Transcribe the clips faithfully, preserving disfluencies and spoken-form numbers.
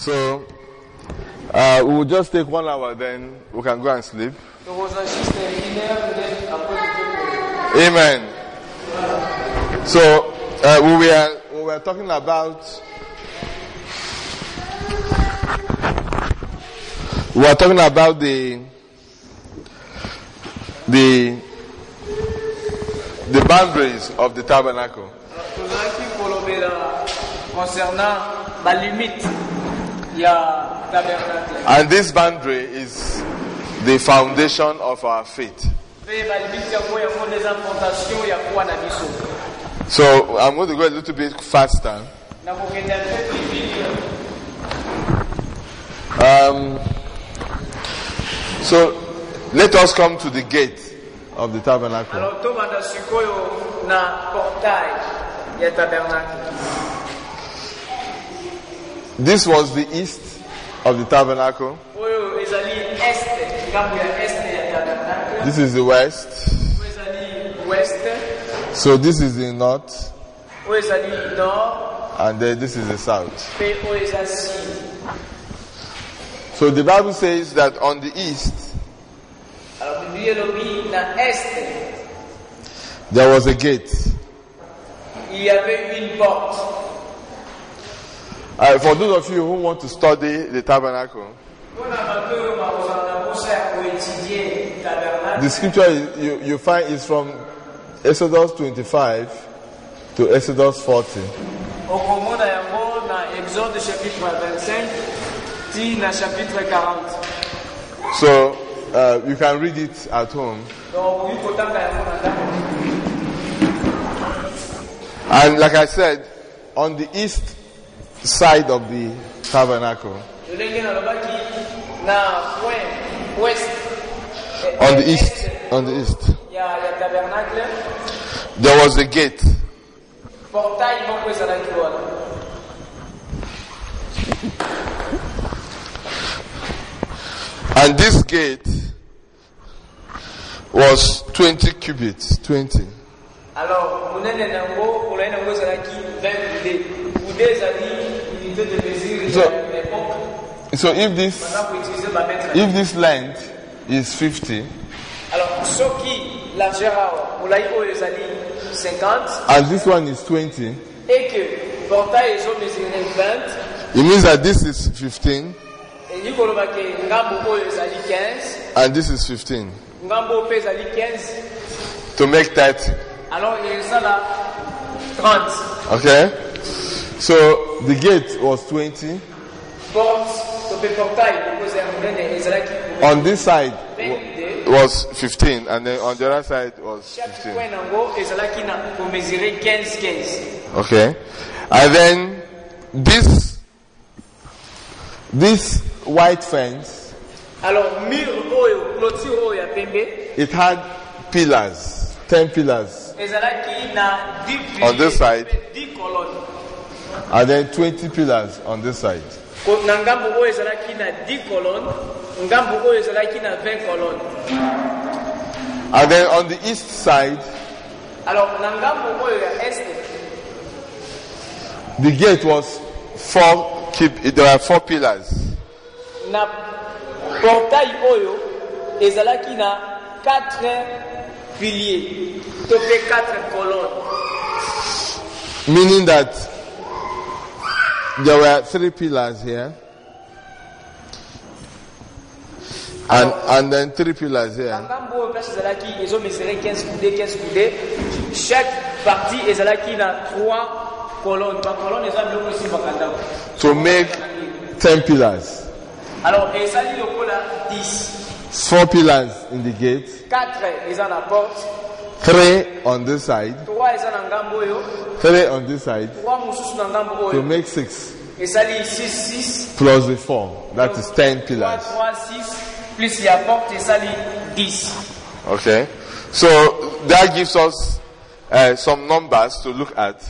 So, uh, we will just take one hour, then we can go and sleep. Amen. So, uh, we were we were talking about we were talking about the the the boundaries of the tabernacle. And this boundary is the foundation of our faith. So I'm going to go a little bit faster. Um, so let us come to the gate of the tabernacle. This was the east of the tabernacle. This is the west. So this is the north. And then this is the south. So the Bible says that on the east there was a gate. Uh, for those of you who want to study the tabernacle, the scripture is, you, you find is from Exodus twenty-five to Exodus forty. So uh, you can read it at home. And like I said, on the east side of the tabernacle, on the east, on the east, there was a gate. And this gate was twenty cubits, twenty. So, so if this if this length is fifty, and this one is twenty, it means that this is fifteen, and this is fifteen, to make thirty. Okay? So the gate was twenty. On this side was fifteen, and then on the other side was fifteen. Okay. And then this this white fence, it had pillars, ten pillars on this side, and then twenty pillars on this side. And then on the east side, the gate was four. Keep there were four pillars. Meaning that there were three pillars here, and and then three pillars here. To make ten pillars. Four pillars in the gate. Three on this side. Three on this side. To make six. Plus the four. That is ten pillars. Okay. So that gives us uh, some numbers to look at.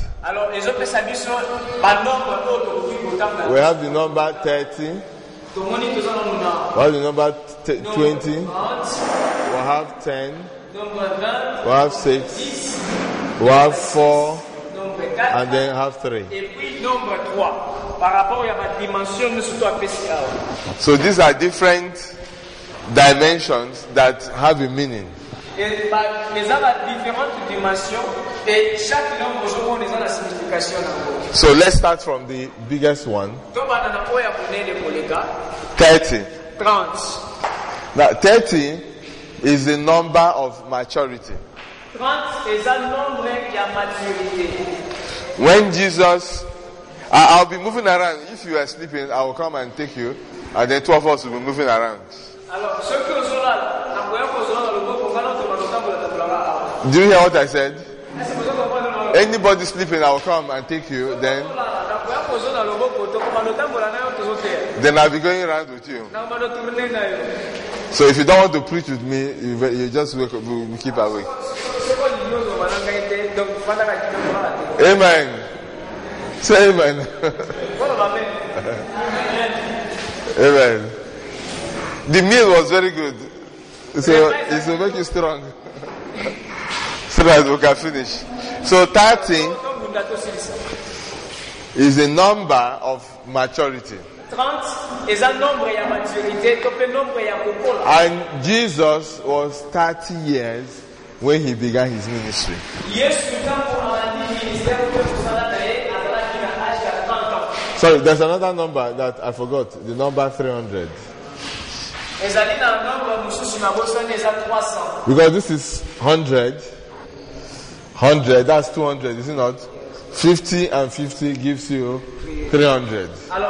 We have the number thirty. We have the number t- twenty. We have ten. We have six. We have four. And then have three. So these are different dimensions that have a meaning. So let's start from the biggest one. thirty. Now thirty is the number of maturity. When Jesus, I, I'll be moving around. If you are sleeping, I will come and take you, and then two of us will be moving around. Do you hear what I said? Anybody sleeping, I will come and take you. Then, then I'll be going around with you. So if you don't want to preach with me, you, you just wake up, we keep awake. Amen. Say amen. Amen. The meal was very good. So it will make you strong. So that we can finish. So thirty is a number of maturity. And Jesus was thirty years when he began his ministry. Sorry, there's another number that I forgot. The number three hundred. Because this is one hundred. one hundred, that's two hundred, is it not? fifty and fifty gives you three hundred.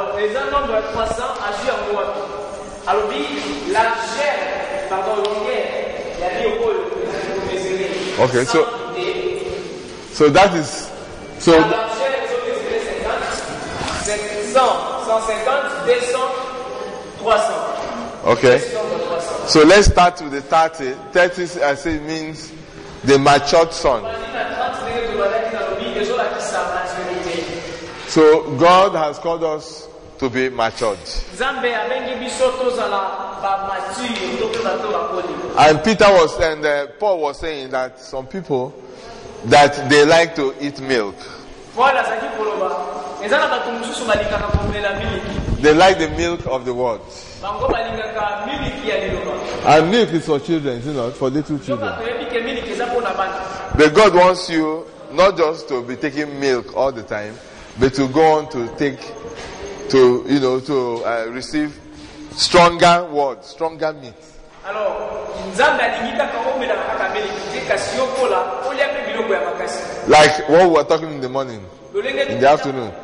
Okay, so so that is so okay. So let's start with the thirty. thirty I say means the matured son. So God has called us to be matured. And Peter was and uh, Paul was saying that some people that they like to eat milk. They like the milk of the world. And milk is for children, is it not? For little children. But God wants you not just to be taking milk all the time, but to go on to take, to, you know, to uh, receive stronger words, stronger meat. Like what we were talking in the morning, in the afternoon,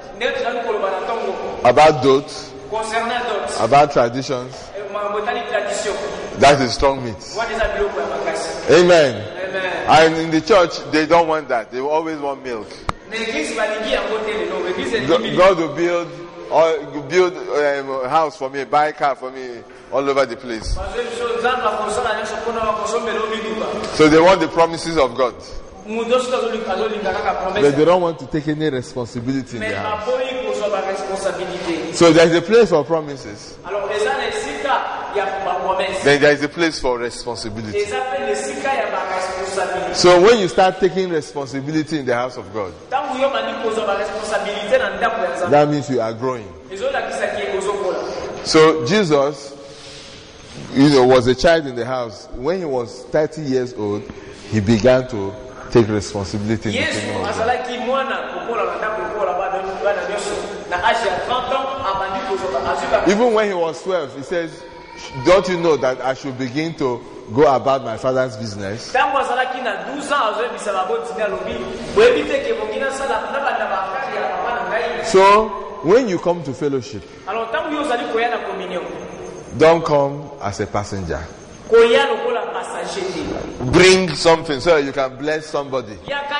about dotes, about traditions. That is strong meat. Amen. Amen. And in the church, they don't want that. They always want milk. God will build or build um, a house for me, buy a car for me all over the place. So they want the promises of God. But they don't want to take any responsibility in their house. So there is a place for promises. Then there is a place for responsibility. So when you start taking responsibility in the house of God, that means you are growing. So Jesus, you know, was a child in the house. When he was thirty years old, he began to take responsibility in the kingdom of God. Even when he was twelve, he says, don't you know that I should begin to go about my father's business? So, when you come to fellowship, don't come as a passenger. Bring something so that you can bless somebody.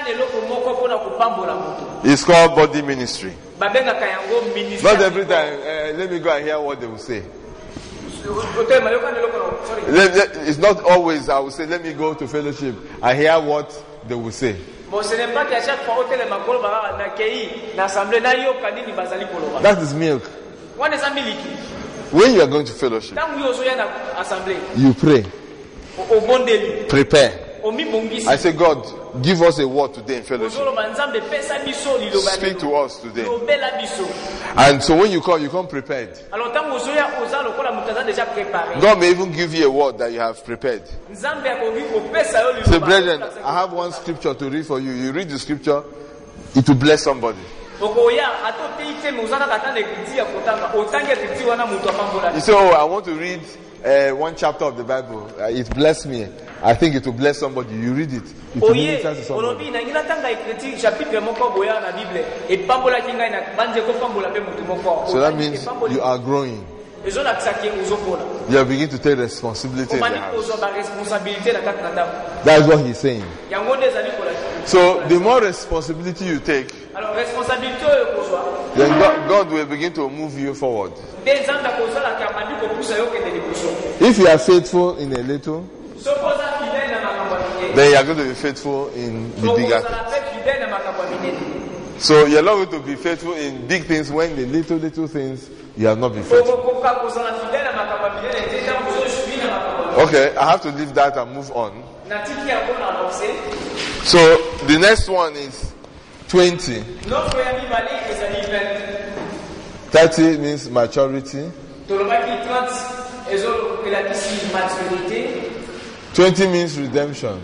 It's called body ministry. Not every time, uh, let me go and hear what they will say. It's not always I will say, let me go to fellowship and hear what they will say. That is milk. When you are going to fellowship, you pray. Prepare. I say, God, give us a word today in fellowship. Speak to us today. And so when you come, you come prepared. God may even give you a word that you have prepared. Say, brethren, I have one scripture to read for you. You read the scripture, it will bless somebody. You say, oh, I want to read uh, one chapter of the Bible. Uh, it blessed me. I think it will bless somebody. You read it. It will minister to somebody. So that means you are growing. You are beginning to take responsibility in the house. That's what he's saying. So the more responsibility you take, then God, God will begin to move you forward. If you are faithful in a little, then you are going to be faithful in the bigger things. So you are not going to be faithful in big things when the little, little things you have not been faithful. Okay, I have to leave that and move on. So the next one is twenty. thirty means maturity. twenty means redemption.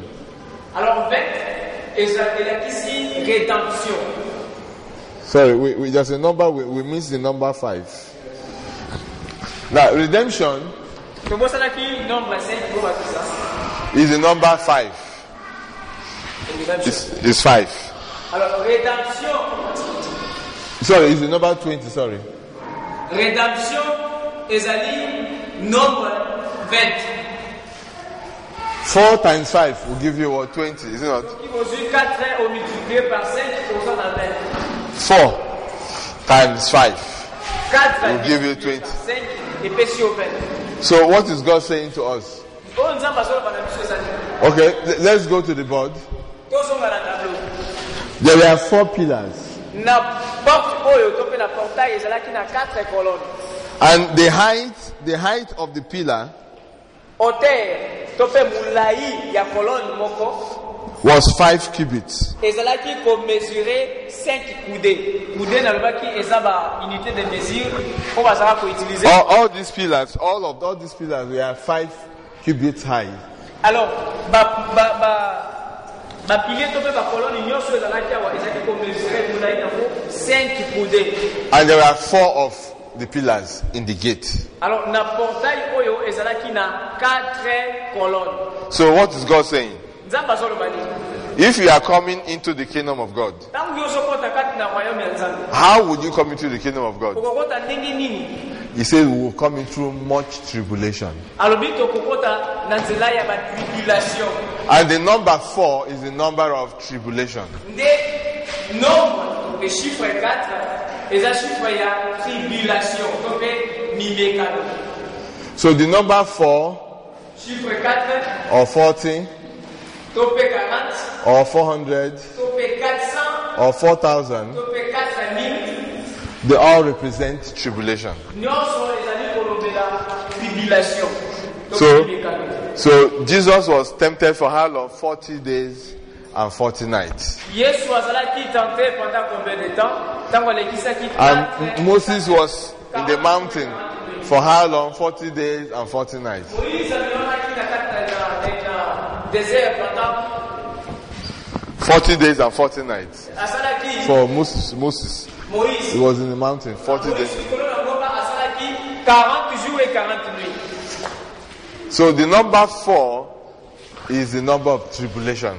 Sorry, we, we just a number, we, we miss the number five. Now, redemption is the number five. It's, it's five. Sorry, it's the number twenty, sorry. Redemption is a number twenty. Four times five will give you what? twenty, is it not? Four times five will give you twenty. So what is God saying to us? Okay, let's go to the board. There were four pillars. And the height, the height of the pillar was five cubits. All, all these pillars, all of all these pillars, we are five cubits high. Alors, ba ba ba and there are four of the pillars in the gate. So what is God saying? If you are coming into the kingdom of God, how would you come into the kingdom of God? He says we will come in through much tribulation. And the number four is the number of tribulation. So the number four or forty or four hundred or four thousand, they all represent tribulation. So, so Jesus was tempted for how long? forty days and forty nights. And Moses was in the mountain for how long? forty days and forty nights. forty days and forty nights. For Moses, Moses, he was in the mountain forty days. So the number four is the number of tribulation.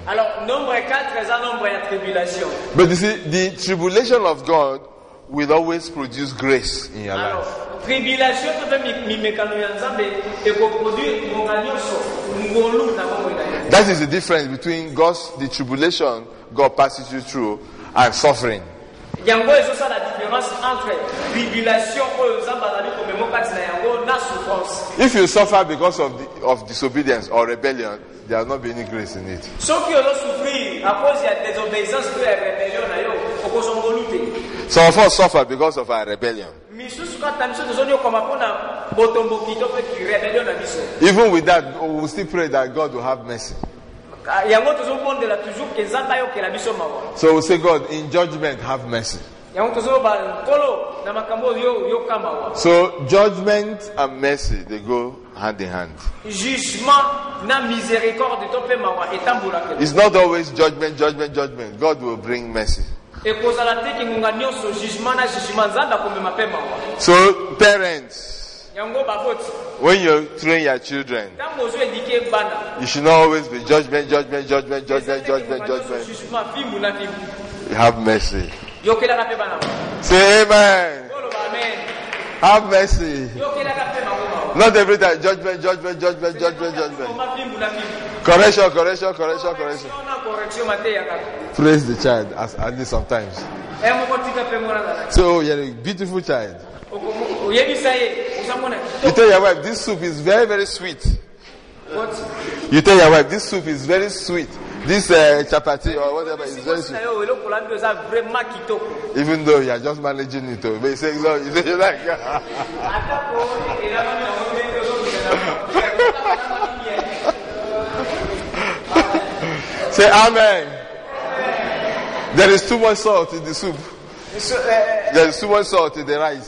But you see, the tribulation of God will always produce grace in your life. That is the difference between God's the tribulation God passes you through and suffering. If you suffer because of the, of disobedience or rebellion, there will not be any grace in it. Some of us suffer because of our rebellion. Even with that, we will still pray that God will have mercy. So we say, God, in judgment, have mercy. So judgment and mercy, they go hand in hand. It's not always judgment, judgment, judgment. God will bring mercy. So parents, when you train your children, you should not always be judgment, judgment, judgment, judgment, judgment, judgment. Have mercy. Say amen. Have mercy. Not every time judgment, judgment, judgment, judgment, judgment. Correction, correction, correction, correction. Praise the child as at least sometimes. So you're a beautiful child. You tell your wife this soup is very, very sweet. What? You tell your wife this soup is very sweet. This uh, chapati or whatever is very sweet. Even though you are just managing it, but you say, no, you say you like. Say amen. There is too much salt in the soup. There is too much salt in the rice.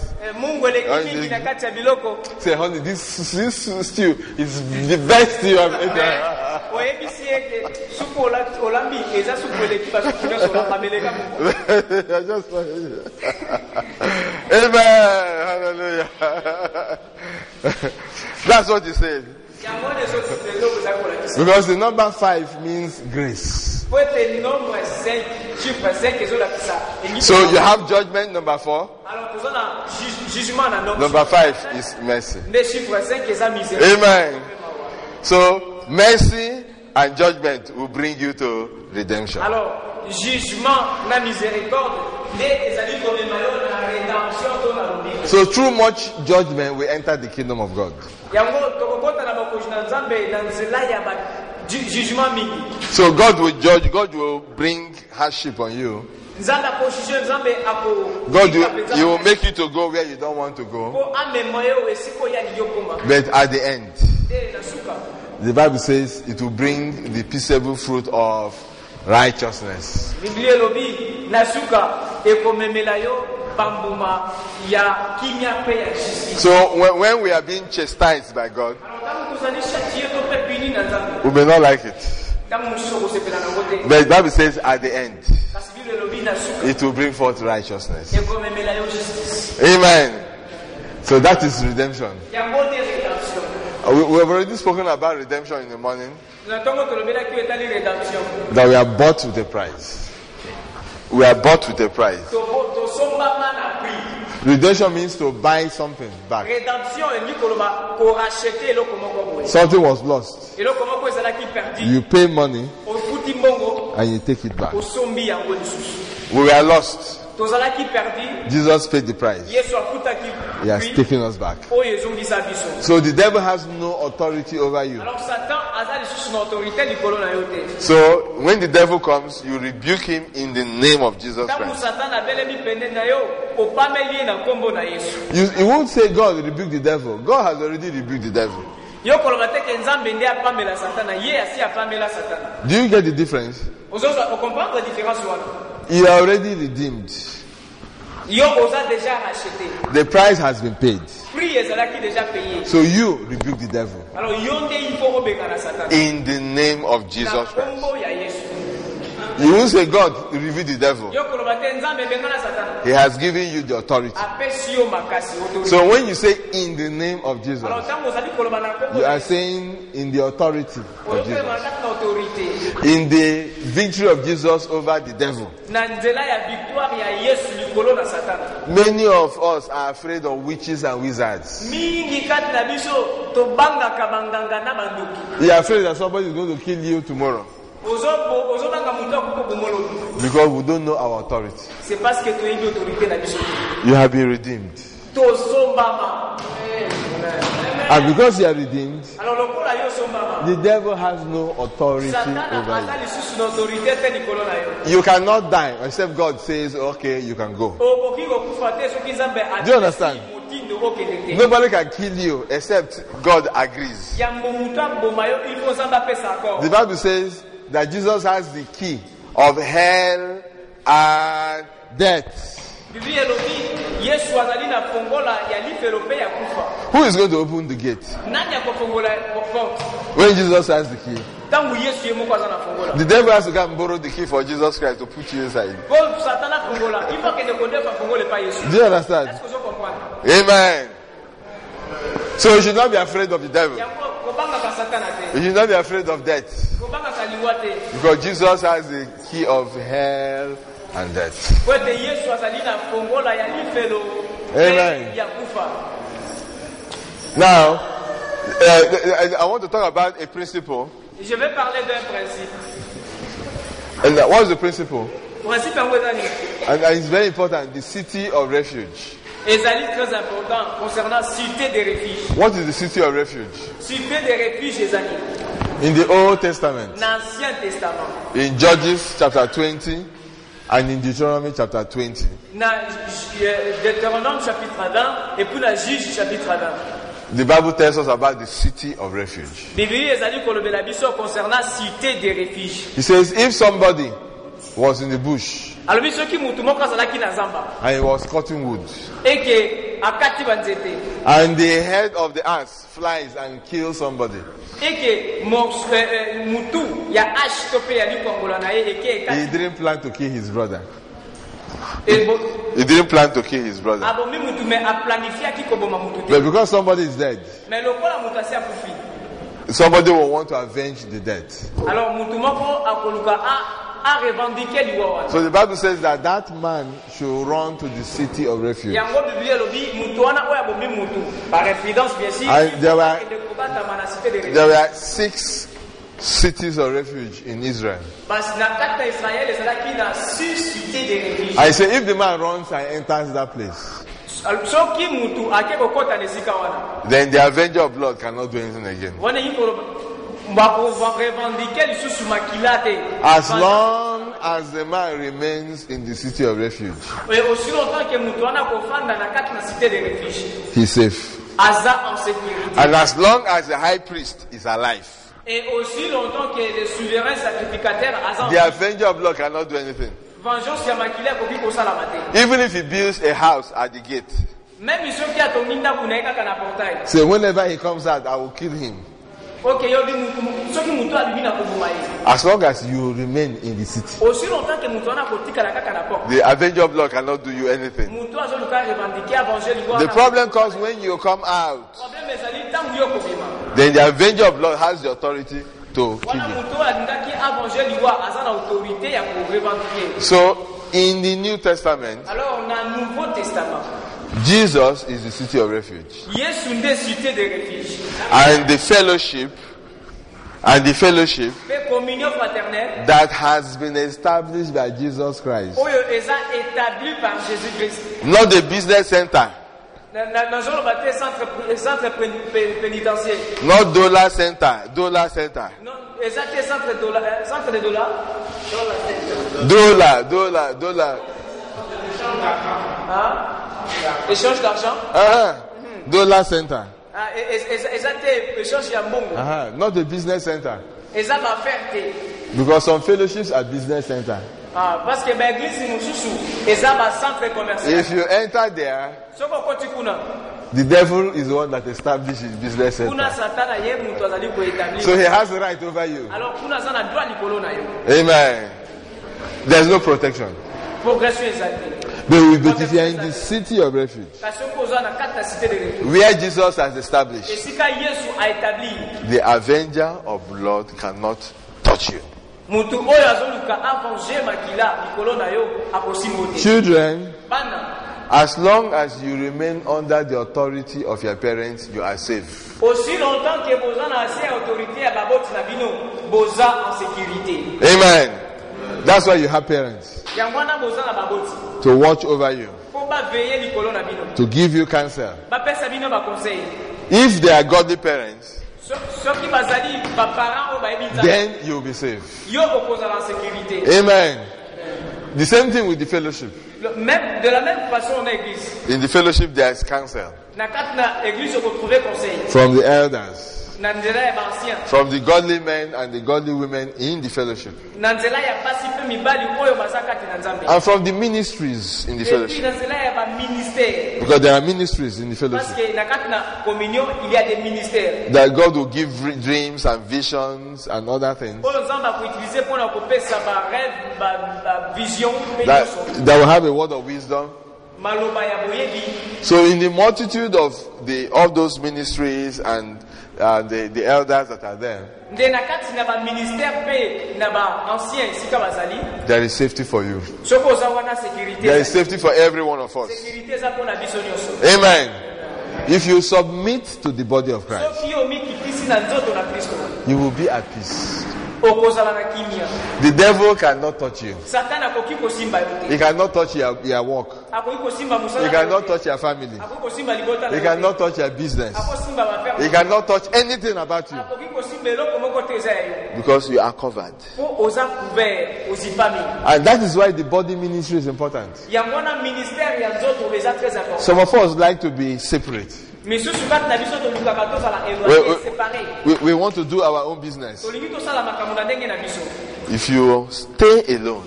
Say, honey, this, this stew is the best stew I've ever. Amen. Hallelujah. That's what he said. Because the number five means grace. So you have judgment, number four. Number five is mercy. Amen. So mercy and judgment will bring you to redemption. So through much judgment we enter the kingdom of God. So God will judge, God will bring hardship on you. God will, he will make you to go where you don't want to go. But at the end, the Bible says it will bring the peaceable fruit of righteousness. So when, when we are being chastised by God, we may not like it. But the Bible says at the end, it will bring forth righteousness. Amen. So that is redemption. We, we have already spoken about redemption in the morning. That we are bought with a price. We are bought with a price. Redemption means to buy something back. Something was lost. You pay money and you take it back. We were lost. Jesus paid the price. He has taken us back. So the devil has no authority over you. So when the devil comes, you rebuke him in the name of Jesus Christ. You, you won't say God rebuke the devil. God has already rebuked the devil. Do you get the difference? You are already redeemed. The price has been paid. So you rebuke the devil in the name of Jesus Christ. You won't say God rebuke the devil. He has given you the authority. So when you say in the name of Jesus, you are saying in the authority of Jesus, in the victory of Jesus over the devil. Many of us are afraid of witches and wizards. We are afraid that somebody is going to kill you tomorrow. Because we don't know our authority. You have been redeemed. And because you are redeemed, the devil has no authority over you. You cannot die except God says, okay, you can go. Do you understand? Nobody can kill you except God agrees. The Bible says, that Jesus has the key of hell and death. Who is going to open the gate? When Jesus has the key. The devil has to come and borrow the key for Jesus Christ to put you inside. Do you understand? Amen. So you should not be afraid of the devil. You should not be afraid of death. Because Jesus has the key of hell and death. Amen. Now, uh, I want to talk about a principle. Je vais parler d'un principe. And what is the principle? Principe and it's very important, the city of refuge. Ezali très important concernant cité des refuges. What is the city of refuge? Cité des refuges Ezali. In the Old Testament. L'Ancien Testament. In Judges chapter twenty and in Deuteronomy chapter twenty. Na Deutéronome chapitre vingt et puis la Juge chapitre vingt. The Bible tells us about the city of refuge. Bible ezali kolobela biso concernant cité des refuges. He says if somebody was in the bush and he was cutting wood and the head of the axe flies and kills somebody, he didn't plan to kill his brother. He, he didn't plan to kill his brother. But because somebody is dead, somebody will want to avenge the death. So the Bible says that that man should run to the city of refuge. And there were, there were six cities of refuge in Israel. I say if the man runs and enters that place, then the avenger of blood cannot do anything again. As long as the man remains in the city of refuge, he's safe. And as long as the high priest is alive, Et aussi longtemps que le souverain sacrificateur the avenger of blood cannot do anything. Even if he builds a house at the gate. So whenever he comes out, I will kill him. As long as you remain in the city, the avenger of blood cannot do you anything. The problem comes when you come out. Then the avenger of blood has the authority to kill you. So in the New Testament, Jesus is the city of refuge. And the fellowship and the fellowship that has been established by Jesus Christ. Not the business center. Not dollar center. Dollar center. Dollar, dollar, dollar. Échange d'argent. Uh-huh. Dollar center. Uh-huh. Not the business center. Because some fellowships are business center. If you enter there, the devil is the one that establishes business center. So he has the right over you. Amen. There's no protection. But if you are in the city of refuge, where Jesus has established, the avenger of blood cannot touch you. Children, as long as you remain under the authority of your parents, you are safe. Amen. That's why you have parents to watch over you, to give you counsel. If they are godly parents, then you will be safe. Amen. The same thing with the fellowship. In the fellowship there is counsel from the elders. from the godly men and the godly women in the fellowship, and from the ministries in the fellowship, because there are ministries in the fellowship, that God will give dreams and visions and other things, that, that will have a word of wisdom. So in the multitude of the of those ministries and uh, the, the elders that are there, there is safety for you. There is safety for every one of us. Amen. If you submit to the body of Christ, you will be at peace. The devil cannot touch you. He cannot touch your, your work. He cannot touch your family. He cannot touch your business. He cannot touch anything about you, because you are covered. And that is why the body ministry is important. Some of us like to be separate. We, we, we, we want to do our own business. If you stay alone,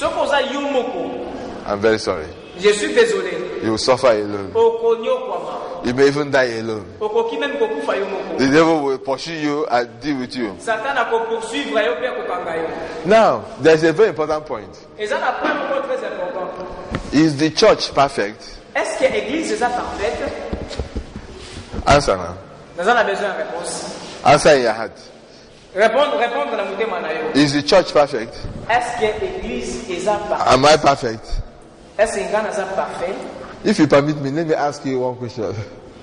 I'm very sorry, you will suffer alone. You may even die alone. The devil will pursue you and deal with you. Now, there's a very important point. Is the church perfect? Answer now. Answer in your heart. Is the church perfect? Am I perfect? If you permit me, let me ask you one question.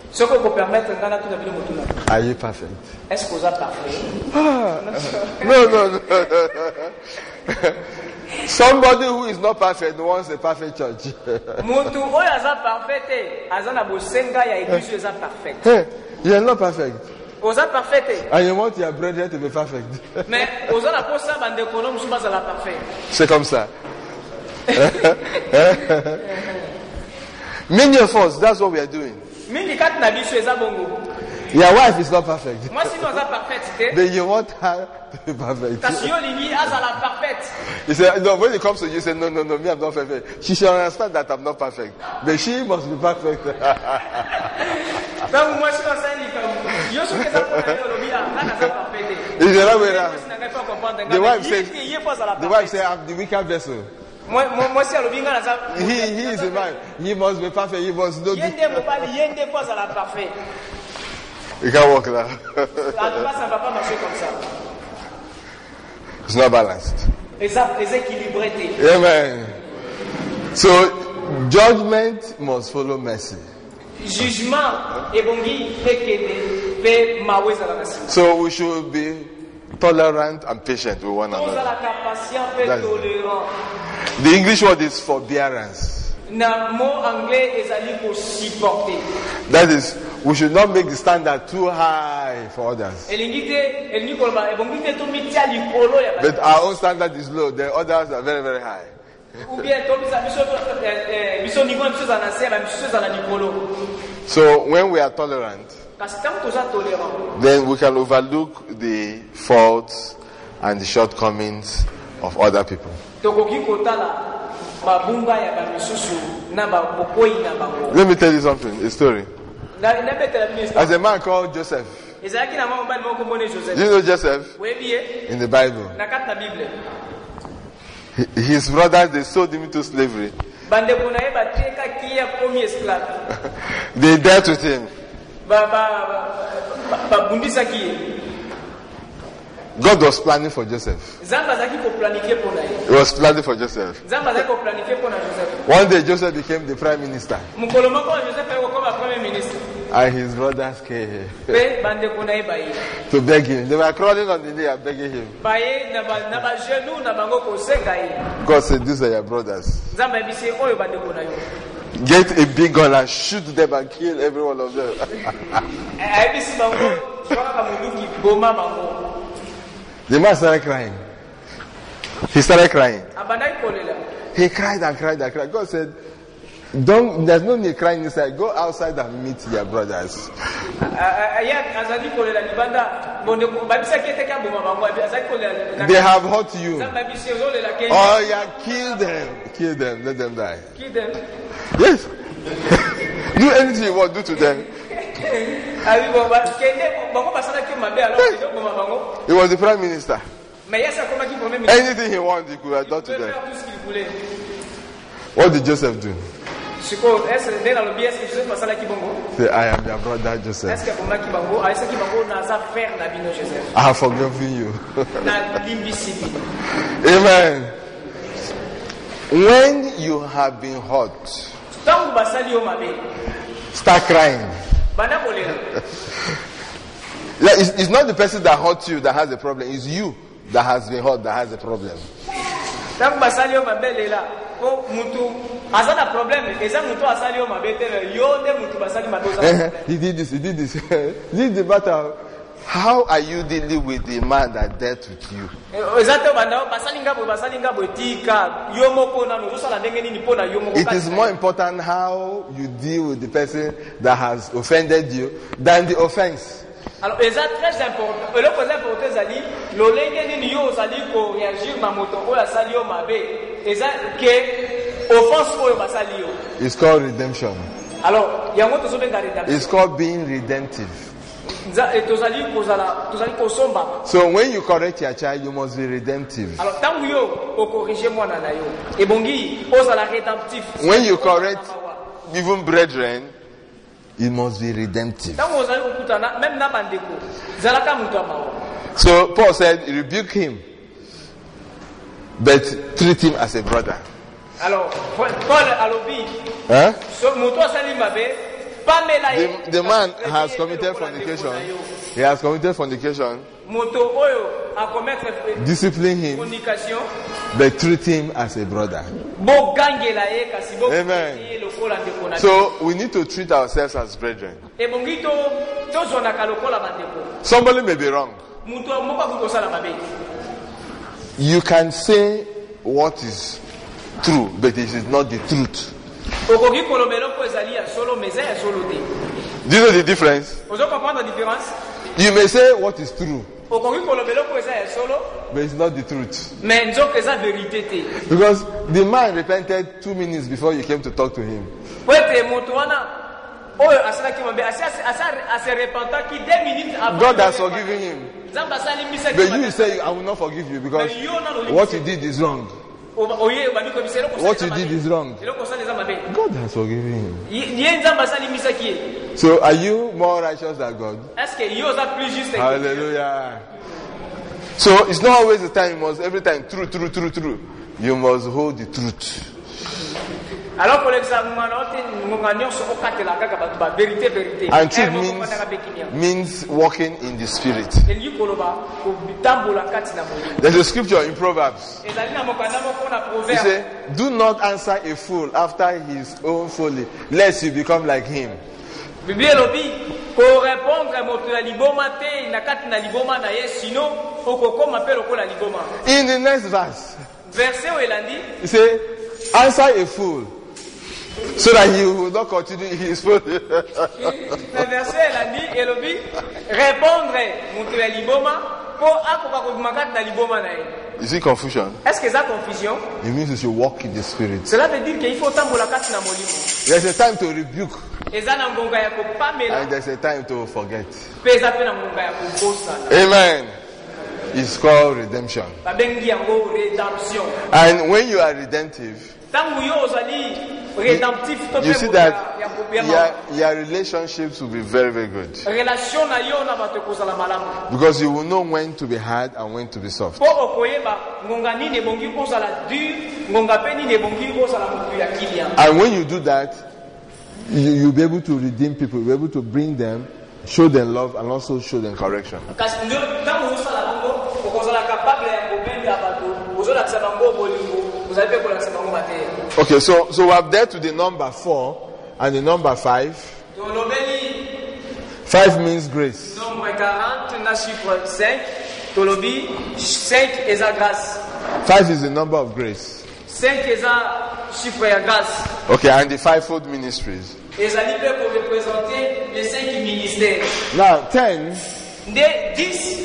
Are you perfect? Ah, no, no, no. Somebody who is not perfect wants a perfect church. Hey, you are not perfect. And you want your brethren to be perfect. C'est comme ça. Many of us, that's what we are doing. Your wife is not perfect. Then you want her to be perfect. You say, no, when it comes to you, you say, no, no, no, me, I'm not perfect. She should understand that I'm not perfect. But she must be perfect. It's the other way around. The wife says, the wife says, I'm the weaker vessel. He, he is a man. He must be perfect. He must not do. You can't walk now. It's not balanced. Amen. So, judgment must follow mercy. So, we should be tolerant and patient with one another. That's it. The English word is forbearance. That is, we should not make the standard too high for others. But our own standard is low, the others are very, very high. So when we are tolerant, then we can overlook the faults and the shortcomings of other people. Let me tell you something, a story. As a man called Joseph. Do you know Joseph? In the Bible. His brothers, they sold him into slavery. They dealt with him. God was planning for Joseph. He was planning for Joseph. One day Joseph became the prime minister. And his brothers came to beg him. They were crawling on the knee and begging him. God said, these are your brothers. Get a big gun and shoot them and kill every one of them. The man started crying. He started crying. He cried and cried and cried. God said, Don't, there's no need crying inside. Go outside and meet your brothers. They have hurt you. Oh yeah, kill them. Kill them. Let them die. Kill them. Yes. Do anything you want, do to them. He was the prime minister. Anything he wanted, he could have done to them. What did Joseph do? Say, I am your brother Joseph. I have forgiven you. Amen. When you have been hurt, start crying. it's, it's not the person that hurt you that has a problem. It's you that has been hurt that has a problem. He did this, he did this. This is the matter. How are you dealing with the man that dealt with you? It is more important how you deal with the person that has offended you than the offense. Alors, c'est très important. Le plus important, c'est le lenge ni yo sali ko réagir na moto o la sali o mabe. Eza que offense o basali yo. It's called redemption. Alors, yango to so benga redemption. It's called being redemptive. So when you correct your child, you must be redemptive. When you correct even brethren, it must be redemptive. So Paul said, rebuke him, but treat him as a brother. Alors, Paul alobi. Huh? The, the man has committed fornication. He has committed fornication. Discipline him, but treat him as a brother. Amen. So we need to treat ourselves as brethren. Somebody may be wrong. You can say what is true, but it is not the truth. Do you know the difference? You may say what is true, but it's not the truth. Because the man repented two minutes before you came to talk to him. God has forgiven him. But you say, I will not forgive you because what you did is wrong. What you did is wrong. God has forgiven him. So are you more righteous than God? Hallelujah. So it's not always the time, you must every time true, true, true, true. You must hold the truth. And truth means, means walking in the spirit. There's a scripture in Proverbs. It says, do not answer a fool after his own folly, lest you become like him. In the next verse, it says, answer a fool, so that he will not continue his fault. You see confusion? It means you should walk in the spirit. There's a time to rebuke, and there's a time to forget. Amen. It's called redemption. And when you are redemptive, you, you see that your, your relationships will be very, very good. Because you will know when to be hard and when to be soft. And when you do that, you, you'll be able to redeem people, you'll be able to bring them, show them love, and also show them correction. Okay, so so we are there to the number four and the number five. Five means grace. Five is the number of grace. Okay, and the fivefold ministries. ezali pe pour représenter les cinq ministères. Now, ten. De dix.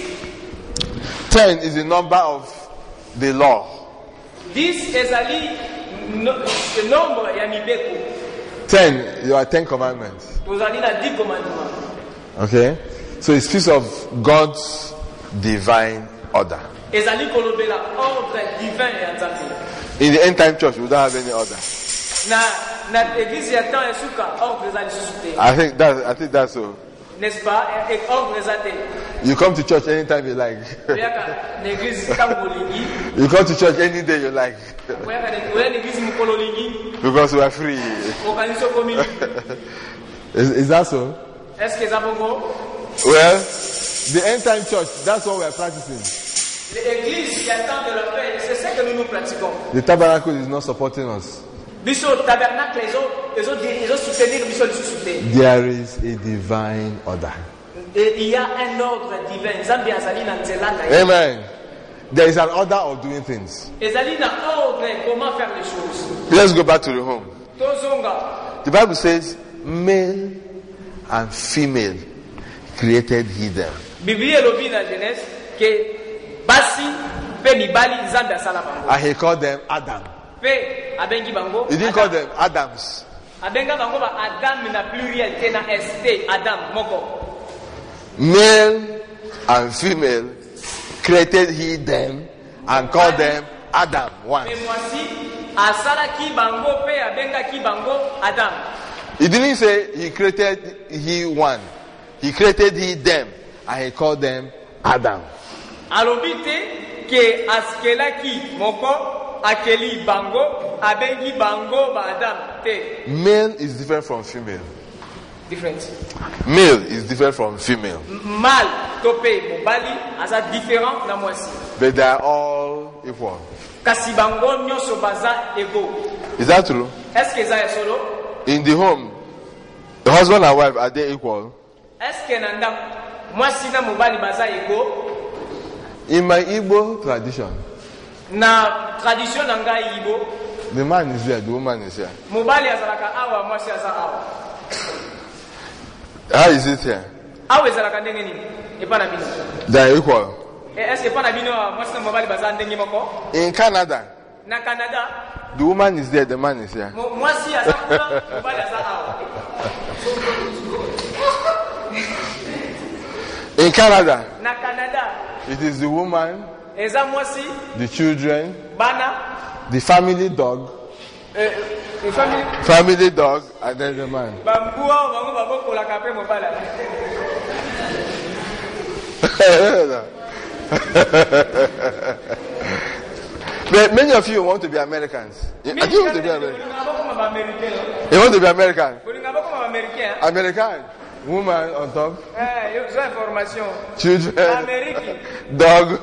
Ten is the number of the law. dix ezali no, nombre ya mibeko. ten, you are ten commandments. Tozali na dix commandements. Okay, so it speaks of God's divine order. Ezali kolobela ordre divin ya Nzambe. In the end time church, we don't have any order. Na na église ya temps esuka ordre ezali susute. I think that I think that's so. N'est-ce pas? Et ordre ezate. You come to church anytime you like. Oyaka na église tango lingi. You come to church any day you like. Oyaka na église mukolo lingi. Because we are free. Okaniso komi. Is, is that so? Est-ce que ça bongo? Well, the end time church, that's what we are practicing. L'église qui attend de la paix, c'est ce que nous nous pratiquons. The tabernacle is not supporting us. Biso tabernacle les autres, les autres, les autres soutenir, biso les soutenir. There is a divine order. Et il y a un ordre divin. Zambi azali na nzela na. Amen. There is an order of doing things. Ezali na ordre comment faire les choses. Let's go back to the home. Tozonga. The Bible says, male and female created he them. Biblia lobi na Genèse que basi pe mibali Nzambe asala bango. And he called them Adam. Pe abengi bango. He didn't call them Adams. Abenga bango ba Adam na pluriel te na st Adam moko. Male and female created he them and called them Adam once. Mais voici asala ki bango pe abenga ki bango Adam. He didn't say he created he one. He created he them and he called them Adam. Alobite ke askela ki moko akeli bango abengi bango ba Adam te. Male is different from female. Different. Male is different from female. Mâle tope mobali asa différent na mwasi. But they are all equal. Kasi bango nyoso baza ego. Is that true? Est-ce que ça solo? In the home, the husband and wife, are they equal? Est-ce que nanda mwasi na mobali baza ego? In my Igbo tradition, na tradition na ngai Igbo, the man is there, the woman is here. Mobali azalaka awa, mwasi aza awa. How is it here? Awa ezalaka ndenge nini? Epa na bino. They are equal. Est-ce que epa na bino mwasi na mobali baza ndenge moko? In Canada, na Canada, the woman is there, the man is here. Mwasi aza kuna, mobali aza awa. In Canada, na Canada, it is the woman, eza mwasi, the children, bana, the family dog, uh, the family, family dog, and then the man. Bambua, bango babo la kape mobala. But many of you want to be Americans. You, you want to be American. You want to be American. American. Woman on top. Children. Dog.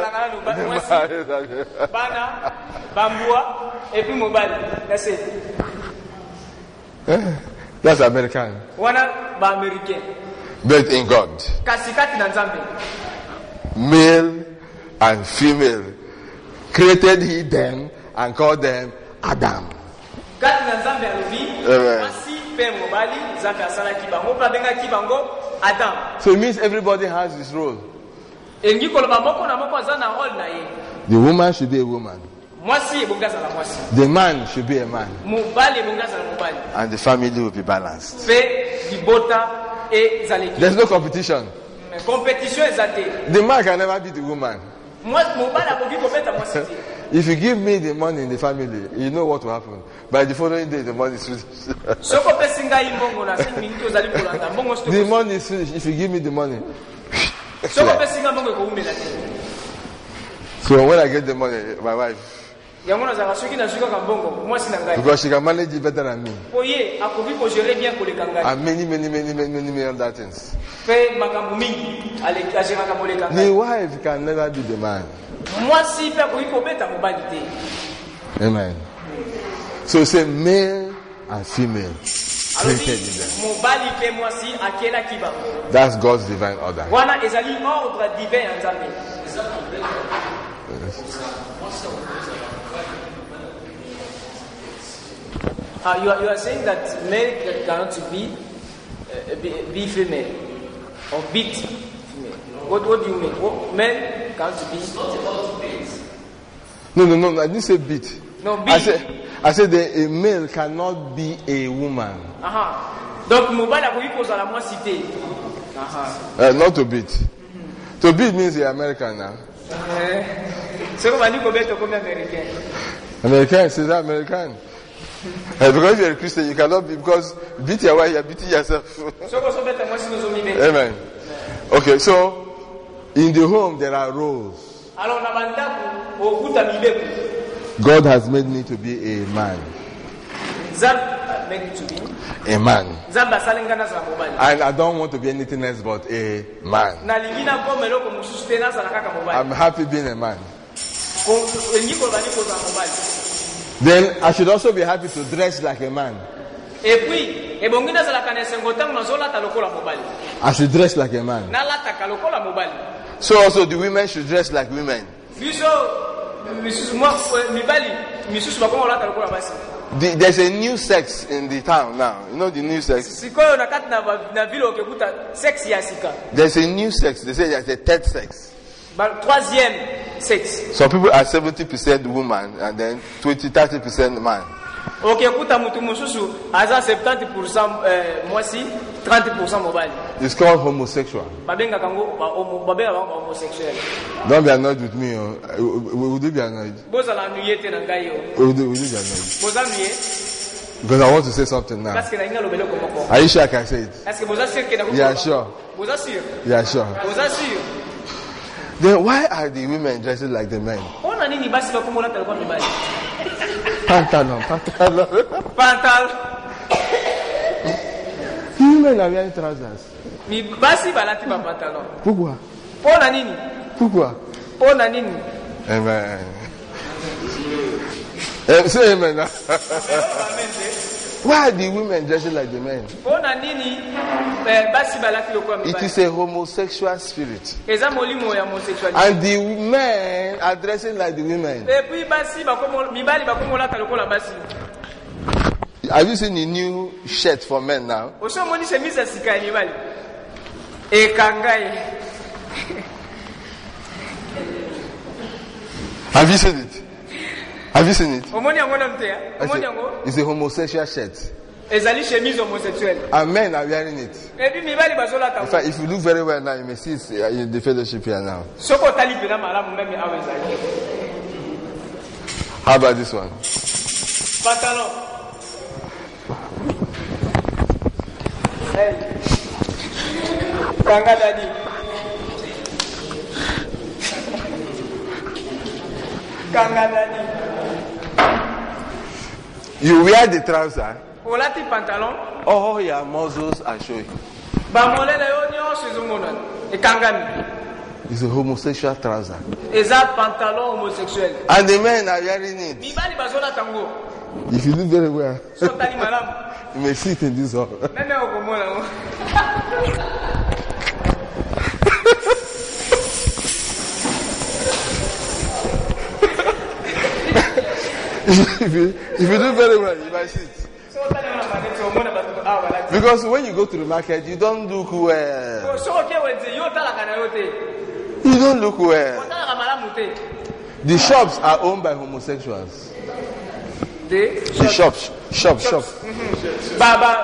Bana, bambua, et puis mobile. That's it. That's American. Wana ba American. But in God. Kasikati na Nzambe. Male and female created he them and called them Adam. Kati na Nzambe alobi. Masi pe mobali Nzambe asala kibango pa benga kibango Adam. So it means everybody has his role. Engi koloba moko na moko azana role na ye. The woman should be a woman. Mwasi ebongaza la mwasi. The man should be a man. Mobali ebongaza la mobali. And the family will be balanced. Fe dibota e zaleki. There's no competition. Competition ezate. The man can never be the woman. If you give me the money in the family, you know what will happen. By the following day, the money is finished. The money is finished. If you give me the money. So when I get the money, my wife, because she can manage it better than me. And many, many, many, many, many, many other things. The wife can never be the man. Amen. So say male and female created in them. That's God's divine order. Yes. Uh, you, are, you are saying that male cannot be, uh, be, be female or beat female. What, what do you mean? What, male cannot be? No, no, no, I didn't say beat. No, beat. I said, I said that a male cannot be a woman. Uh-huh. Donc, mobile a pour la moi cité. Uh, not to beat. Mm-hmm. To beat means you're American now. C'est comme on dit combien Américain. American, c'est ça, American. Uh, because you're a Christian, you cannot be, because beat your wife, you're beating yourself. Amen. Okay, so in the home there are roles. God has made me to be a man. A man. And I don't want to be anything else but a man. I'm happy being a man. Then I should also be happy to dress like a man. I should dress like a man. So also the women should dress like women. The, there's a new sex in the town now. You know the new sex? There's a new sex. They say there's a third sex. Troisième sexe. Some people are seventy percent woman and then twenty to thirty percent man. Okay, kuta mutu mususu aza seventy percent moisi, thirty percent mobile. It's called homosexual. Babenga kango babenga homosexuel. Don't be annoyed with me. Oh. Would you be annoyed? Boza la nuye te nangai yo. Would you be annoyed? Boza nuye. Because I want to say something now. Are you sure I can say it? Yeah, sure. Yeah, sure. Then why are the women dressing like the men? Pantalon, pantalon. Pantalon. The women are wearing trousers. Pourquoi? Pourquoi? Amen. Say amen. Why are the women dressing like the men? It is a homosexual spirit. And the men are dressing like the women. Have you seen the new shirt for men now? Have you seen it? Have you seen it? It's a homosexual shirt. And men are wearing it. In fact, if you look very well now, you may see it in the fellowship here now. How about this one? You wear the trouser. Oh, your muscles are showing. It's a homosexual trouser. And the men are wearing it. If you look very well, you may see it in this hall. if, you, if you do very well, you might see it. Because when you go to the market, you don't look well. You don't look well. The shops are owned by homosexuals. The shops, shops, shops.